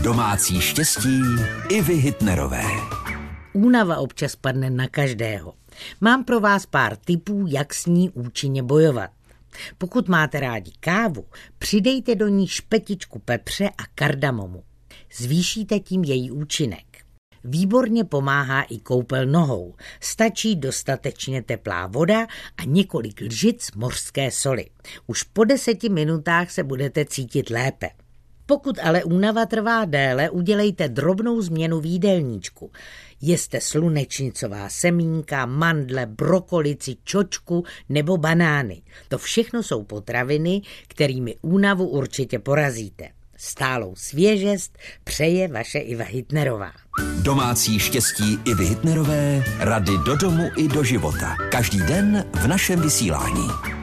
Domácí štěstí Ivy Hitnerové. Únava občas padne na každého. Mám pro vás pár tipů, jak s ní účinně bojovat. Pokud máte rádi kávu, přidejte do ní špetičku pepře a kardamomu. Zvýšíte tím její účinek. Výborně pomáhá i koupel nohou. Stačí dostatečně teplá voda a několik lžic mořské soli. Už po 10 minutách se budete cítit lépe. Pokud ale únava trvá déle, udělejte drobnou změnu v jídelníčku. Jeste slunečnicová semínka, mandle, brokolici, čočku nebo banány. To všechno jsou potraviny, kterými únavu určitě porazíte. Stálou svěžest přeje vaše Iva Hitnerová. Domácí štěstí Ivy Hitnerové, rady do domu i do života. Každý den v našem vysílání.